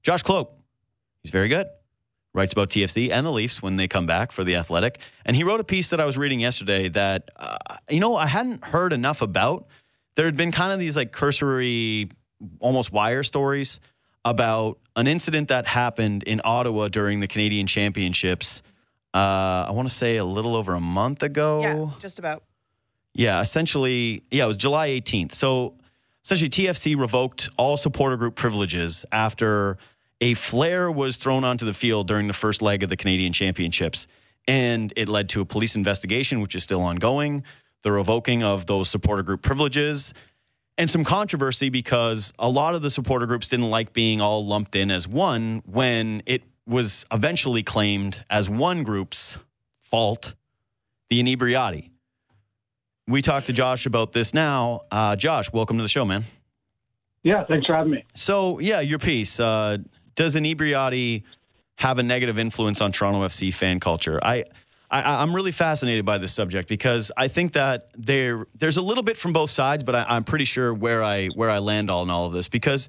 Josh Klopp. He's very good. Writes about TFC and the Leafs when they come back for The Athletic. And he wrote a piece that I was reading yesterday that, I hadn't heard enough about. There had been kind of these like cursory, almost wire stories about an incident that happened in Ottawa during the Canadian Championships. I want to say a little over a month ago. Yeah, just about. Yeah, essentially, it was July 18th. So essentially, TFC revoked all supporter group privileges after a flare was thrown onto the field during the first leg of the Canadian Championships. And it led to a police investigation, which is still ongoing, the revoking of those supporter group privileges, and some controversy because a lot of the supporter groups didn't like being all lumped in as one when it was eventually claimed as one group's fault, the inebriati. We talked to Josh about this now. Josh, welcome to the show, man. Yeah, thanks for having me. So, your piece. Does inebriati have a negative influence on Toronto FC fan culture? I'm really fascinated by this subject because I think that there's a little bit from both sides, but I'm pretty sure where I land in all of this, because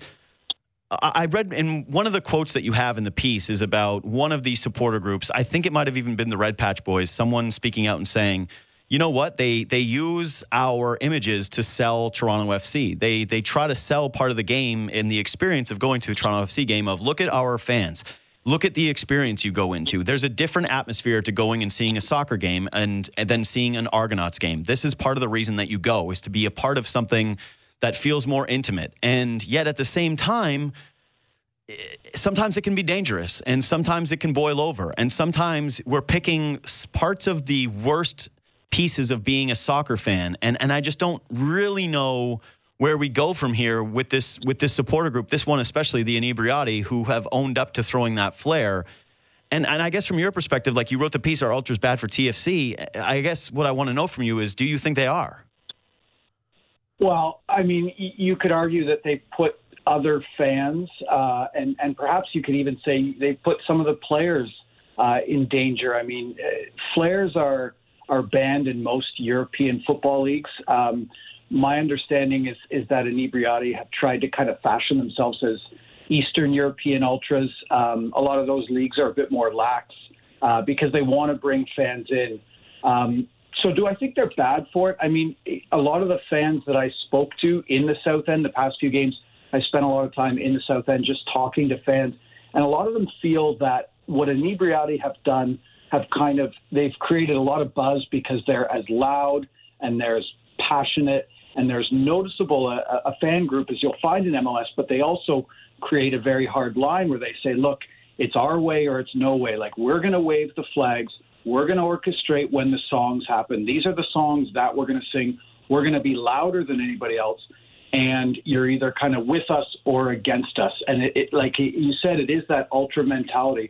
I read in one of the quotes that you have in the piece is about one of these supporter groups. I think it might have even been the Red Patch Boys, someone speaking out and saying, you know what? They use our images to sell Toronto FC. They try to sell part of the game in the experience of going to a Toronto FC game of look at our fans. Look at the experience you go into. There's a different atmosphere to going and seeing a soccer game and then seeing an Argonauts game. This is part of the reason that you go, is to be a part of something that feels more intimate. And yet at the same time, sometimes it can be dangerous and sometimes it can boil over. And sometimes we're picking parts of the worst pieces of being a soccer fan. And I just don't really know where we go from here with this supporter group, this one especially, the inebriati, who have owned up to throwing that flare. And I guess from your perspective, like you wrote the piece, are ultras bad for TFC? I guess what I want to know from you is, do you think they are? Well, I mean, you could argue that they put other fans, and perhaps you could even say they put some of the players in danger. I mean, flares are banned in most European football leagues. My understanding is that inebriati have tried to kind of fashion themselves as Eastern European ultras. A lot of those leagues are a bit more lax because they want to bring fans in. So do I think they're bad for it? I mean, a lot of the fans that I spoke to in the South End the past few games, I spent a lot of time in the South End just talking to fans, and a lot of them feel that what inebriati have done they've created a lot of buzz because they're as loud and they're as passionate and there's noticeable a fan group as you'll find in MLS, but they also create a very hard line where they say, look, it's our way or it's no way. Like, we're going to wave the flags. We're going to orchestrate when the songs happen. These are the songs that we're going to sing. We're going to be louder than anybody else. And you're either kind of with us or against us. And it like you said, it is that ultra mentality.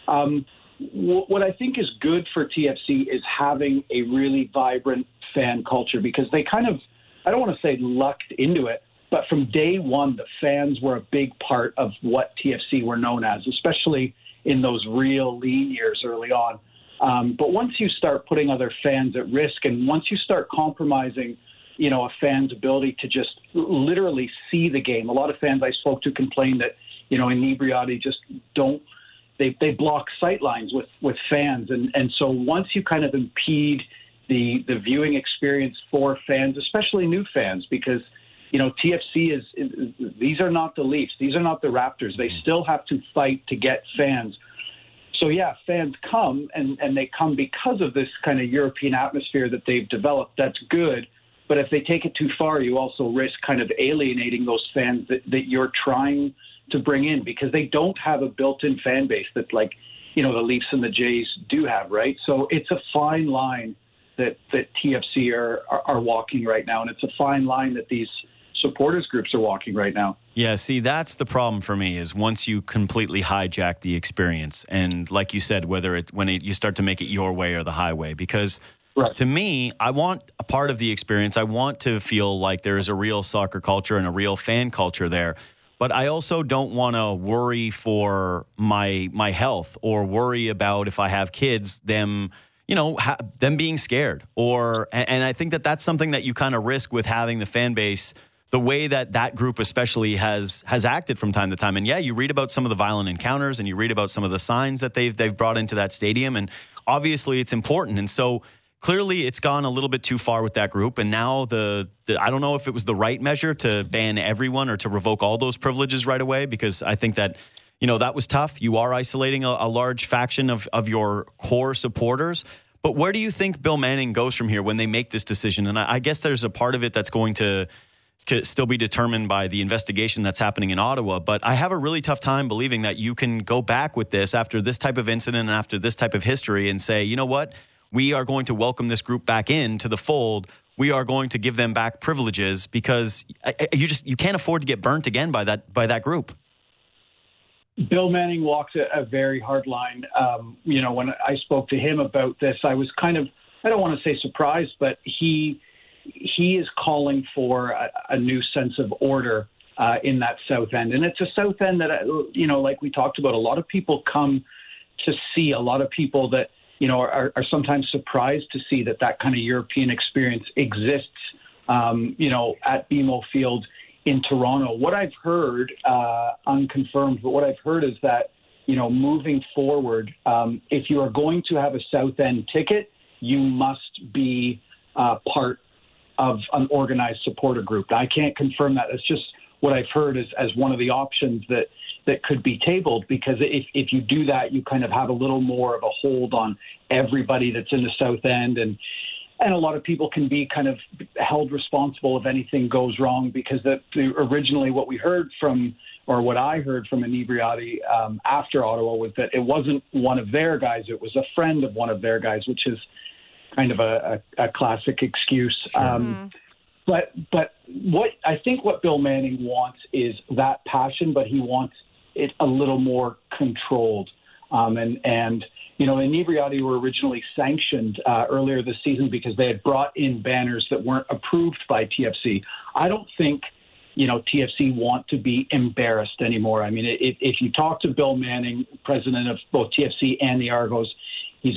What I think is good for TFC is having a really vibrant fan culture, because they kind of, I don't want to say lucked into it, but from day one, the fans were a big part of what TFC were known as, especially in those real lean years early on. But once you start putting other fans at risk, and once you start compromising, a fan's ability to just literally see the game, a lot of fans I spoke to complained that, inebriati just don't, they block sight lines with fans. And so once you kind of impede the viewing experience for fans, especially new fans, because, TFC these are not the Leafs. These are not the Raptors. They still have to fight to get fans. So, yeah, fans come, and they come because of this kind of European atmosphere that they've developed. That's good. But if they take it too far, you also risk kind of alienating those fans that you're trying to bring in, because they don't have a built-in fan base that, like, the Leafs and the Jays do have, right? So it's a fine line that TFC are walking right now, and it's a fine line that these supporters groups are walking right now. Yeah, see, that's the problem for me, is once you completely hijack the experience, and like you said, you start to make it your way or the highway, because right. To me, I want a part of the experience. I want to feel like there is a real soccer culture and a real fan culture there. But I also don't want to worry for my health, or worry about, if I have kids, them being scared. And I think that that's something that you kind of risk with having the fan base the way that group especially has acted from time to time. And yeah, you read about some of the violent encounters and you read about some of the signs that they've brought into that stadium. And obviously it's important. And so clearly it's gone a little bit too far with that group. And now I don't know if it was the right measure to ban everyone or to revoke all those privileges right away, because I think that, that was tough. You are isolating a large faction of your core supporters. But where do you think Bill Manning goes from here when they make this decision? And I guess there's a part of it that's going to could still be determined by the investigation that's happening in Ottawa. But I have a really tough time believing that you can go back with this after this type of incident and after this type of history and say, you know what, we are going to welcome this group back into the fold. We are going to give them back privileges, because you can't afford to get burnt again by that group. Bill Manning walks a very hard line. When I spoke to him about this, I was kind of, I don't want to say surprised, but he is calling for a new sense of order in that South End. And it's a South End that, like we talked about, a lot of people come to see, a lot of people that, are sometimes surprised to see that kind of European experience exists, at BMO Field in Toronto. What I've heard, unconfirmed, but what I've heard is that, moving forward, if you are going to have a South End ticket, you must be part of an organized supporter group. I can't confirm that. It's just what I've heard as one of the options that could be tabled, because if you do that, you kind of have a little more of a hold on everybody that's in the South End, and a lot of people can be kind of held responsible if anything goes wrong, because originally what we heard from, or what I heard from Inebriati after Ottawa, was that it wasn't one of their guys, it was a friend of one of their guys, which is kind of a classic excuse. Sure. But I think what Bill Manning wants is that passion, but he wants it a little more controlled. Inebriati were originally sanctioned earlier this season because they had brought in banners that weren't approved by TFC. I don't think, TFC want to be embarrassed anymore. I mean, if you talk to Bill Manning, president of both TFC and the Argos, he's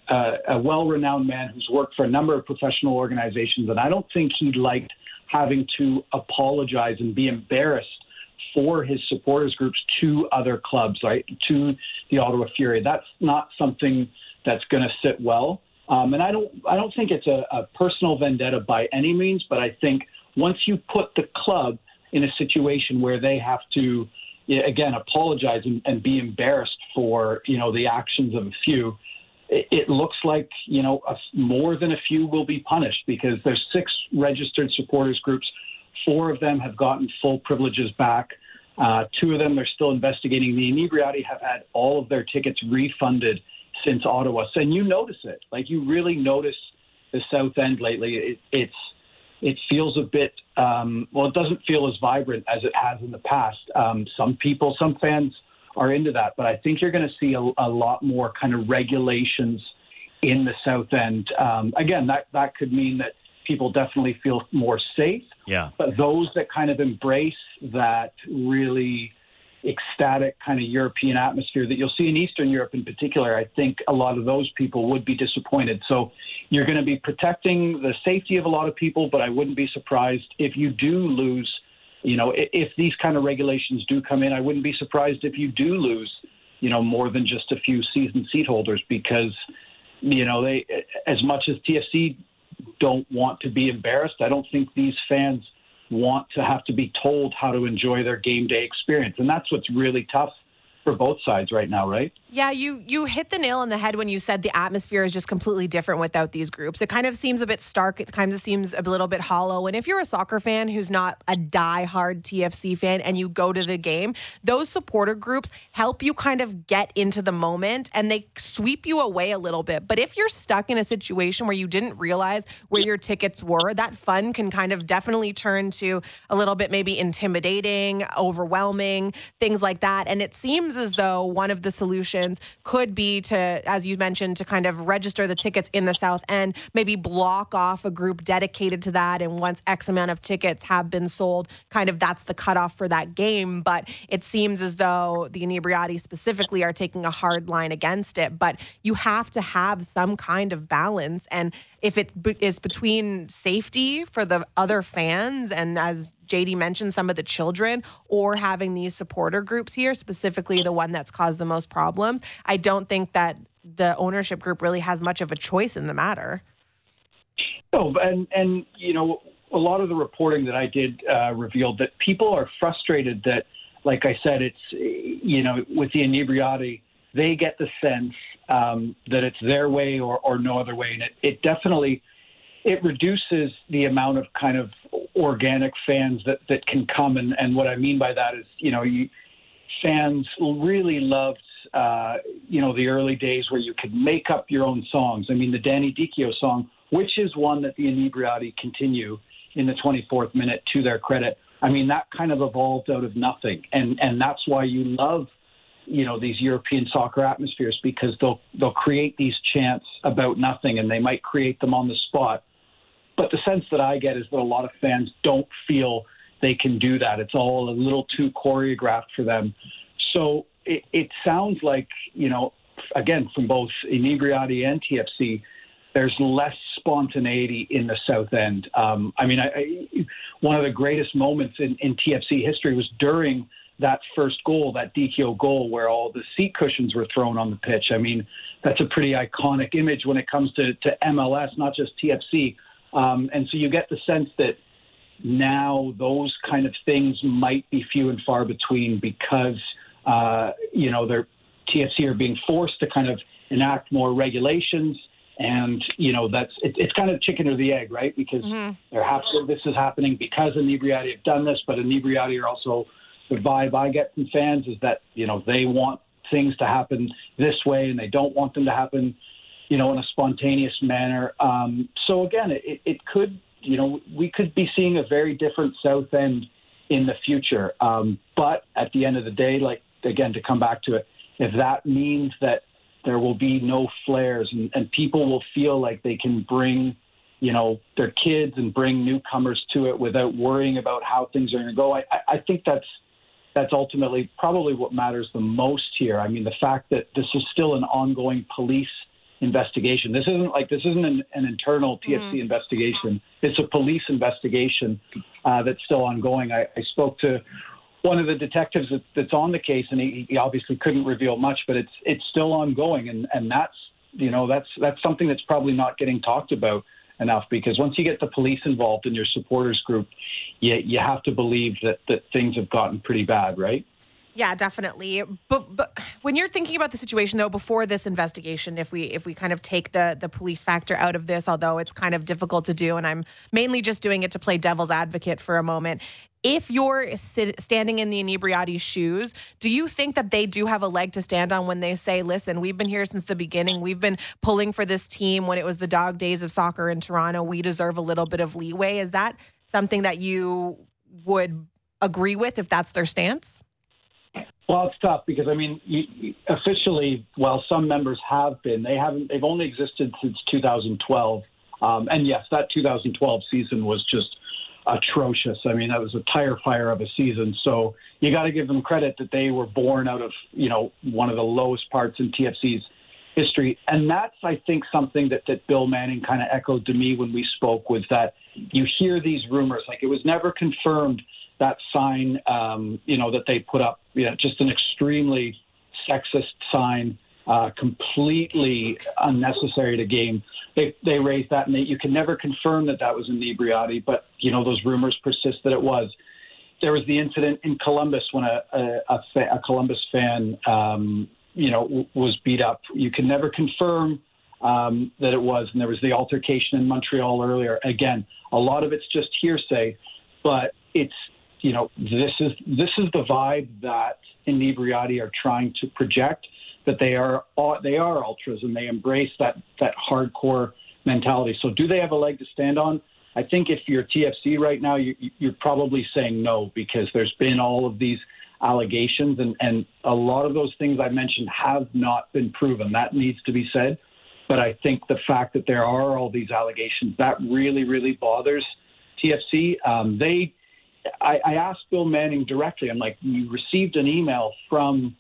a well-renowned man who's worked for a number of professional organizations, and I don't think he liked having to apologize and be embarrassed for his supporters groups to other clubs, right, to the Ottawa Fury. That's not something that's going to sit well. And I don't think it's a personal vendetta by any means, but I think once you put the club in a situation where they have to, again, apologize and be embarrassed for, the actions of a few, it looks like, more than a few will be punished, because there's 6 registered supporters groups. 4 of them have gotten full privileges back. 2 of them they're still investigating. The Inebriati have had all of their tickets refunded since Ottawa. So, and you notice it. Like, you really notice the South End lately. It feels a bit, it doesn't feel as vibrant as it has in the past. Some fans are into that, but I think you're going to see a lot more kind of regulations in the South End. Again, that could mean that people definitely feel more safe. Yeah. But those that kind of embrace that really ecstatic kind of European atmosphere that you'll see in Eastern Europe in particular, I think a lot of those people would be disappointed. So you're going to be protecting the safety of a lot of people, but I wouldn't be surprised if you do lose, if these kind of regulations do come in, I wouldn't be surprised if you do lose, more than just a few season seat holders, because, they, as much as TFC don't want to be embarrassed, I don't think these fans want to have to be told how to enjoy their game day experience. And that's what's really tough for both sides right now, right? Yeah, you hit the nail on the head when you said the atmosphere is just completely different without these groups. It kind of seems a bit stark. It kind of seems a little bit hollow. And if you're a soccer fan who's not a diehard TFC fan and you go to the game, those supporter groups help you kind of get into the moment and they sweep you away a little bit. But if you're stuck in a situation where you didn't realize where your tickets were, that fun can kind of definitely turn to a little bit maybe intimidating, overwhelming, things like that. And it seems as though one of the solutions could be to, as you mentioned, to kind of register the tickets in the South End, maybe block off a group dedicated to that. And once X amount of tickets have been sold, kind of that's the cutoff for that game. But it seems as though the Inebriati specifically are taking a hard line against it. But you have to have some kind of balance. And if it is between safety for the other fans and, as JD mentioned, some of the children, or having these supporter groups here, specifically the one that's caused the most problems, I don't think that the ownership group really has much of a choice in the matter. No, and you know, a lot of the reporting that I did revealed that people are frustrated that, like I said, it's, you know, with the inebriati, they get the sense that it's their way or no other way. And it definitely, it reduces the amount of kind of organic fans that can come. And what I mean by that is, you know, fans really loved, you know, the early days where you could make up your own songs. I mean, the Danny Dicchio song, which is one that the inebriati continue in the 24th minute, to their credit. I mean, that kind of evolved out of nothing. And that's why you love, you know, these European soccer atmospheres, because they'll create these chants about nothing, and they might create them on the spot. But the sense that I get is that a lot of fans don't feel they can do that. It's all a little too choreographed for them. So it sounds like, you know, again, from both Inebriati and TFC, there's less spontaneity in the South End. I mean, one of the greatest moments in TFC history was during that first goal, that Dicchio goal, where all the seat cushions were thrown on the pitch. I mean, that's a pretty iconic image when it comes to MLS, not just TFC. And so you get the sense that now those kind of things might be few and far between, because, you know, TFC are being forced to kind of enact more regulations. And, you know, it's kind of chicken or the egg, right? Because this is happening because Inebriati have done this, but Inebriati are also, the vibe I get from fans is that, you know, they want things to happen this way and they don't want them to happen, you know, in a spontaneous manner. So again, it could, you know, we could be seeing a very different South End in the future. But at the end of the day, like, again, to come back to it, if that means that there will be no flares and people will feel like they can bring, you know, their kids and bring newcomers to it without worrying about how things are going to go, I think that's ultimately probably what matters the most here. I mean, the fact that this is still an ongoing police investigation. This isn't an internal TFC investigation. It's a police investigation that's still ongoing. I spoke to one of the detectives that's on the case, and he obviously couldn't reveal much, but it's still ongoing, and that's, you know, that's something that's probably not getting talked about enough, because once you get the police involved in your supporters group, you have to believe that things have gotten pretty bad, right? Yeah, definitely. But when you're thinking about the situation, though, before this investigation, if we kind of take the police factor out of this, although it's kind of difficult to do, and I'm mainly just doing it to play devil's advocate for a moment, if you're standing in the Inebriati's shoes, do you think that they do have a leg to stand on when they say, listen, we've been here since the beginning. We've been pulling for this team when it was the dog days of soccer in Toronto. We deserve a little bit of leeway. Is that something that you would agree with if that's their stance? Well, it's tough because, I mean, officially, while some members have been, they've only existed since 2012. And yes, that 2012 season was just atrocious. I mean, that was a tire fire of a season. So you got to give them credit that they were born out of, you know, one of the lowest parts in TFC's history. And that's, I think, something that Bill Manning kind of echoed to me when we spoke, was that you hear these rumors, like it was never confirmed, that sign, you know, that they put up, you know, just an extremely sexist sign, completely unnecessary to game. They raised that, and you can never confirm that was Inebriati, but, you know, those rumors persist that it was. There was the incident in Columbus when a Columbus fan, you know, was beat up. You can never confirm that it was. And there was the altercation in Montreal earlier. Again, a lot of it's just hearsay, but it's, you know, this is the vibe that Inebriati are trying to project, that they are ultras and they embrace that hardcore mentality. So do they have a leg to stand on? I think if you're TFC right now, you're probably saying no, because there's been all of these allegations, and a lot of those things I mentioned have not been proven. That needs to be said. But I think the fact that there are all these allegations, that really, really bothers TFC. I asked Bill Manning directly. I'm like, you received an email from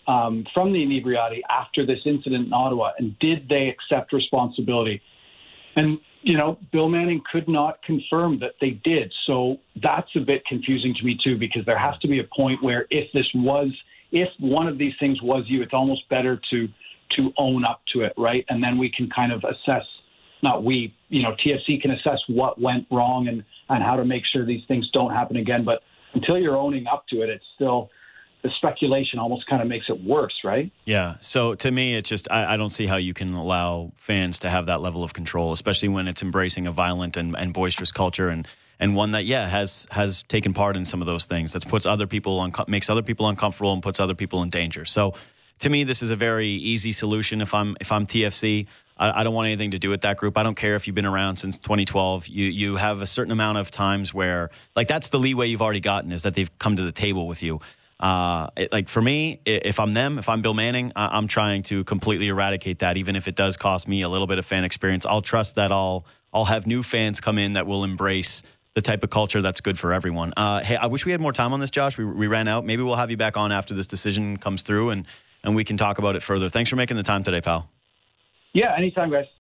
the Inebriati after this incident in Ottawa, and did they accept responsibility? And, Bill Manning could not confirm that they did. So that's a bit confusing to me, too, because there has to be a point where if one of these things was you, it's almost better to own up to it, right? And then we can kind of assess, TFC can assess what went wrong and how to make sure these things don't happen again. But until you're owning up to it, it's still, the speculation almost kind of makes it worse, right? Yeah. So to me, it's just, I don't see how you can allow fans to have that level of control, especially when it's embracing a violent and boisterous culture and one that, has taken part in some of those things that puts other people makes other people uncomfortable and puts other people in danger. So to me, this is a very easy solution. If I'm TFC, I don't want anything to do with that group. I don't care if you've been around since 2012. You have a certain amount of times where, that's the leeway you've already gotten, is that they've come to the table with you. For me, if I'm them, if I'm Bill Manning, I'm trying to completely eradicate that, even if it does cost me a little bit of fan experience. I'll trust that I'll have new fans come in that will embrace the type of culture that's good for everyone. Hey, I wish we had more time on this, Josh. We ran out. Maybe we'll have you back on after this decision comes through and we can talk about it further. Thanks for making the time today, pal. Yeah, anytime, guys.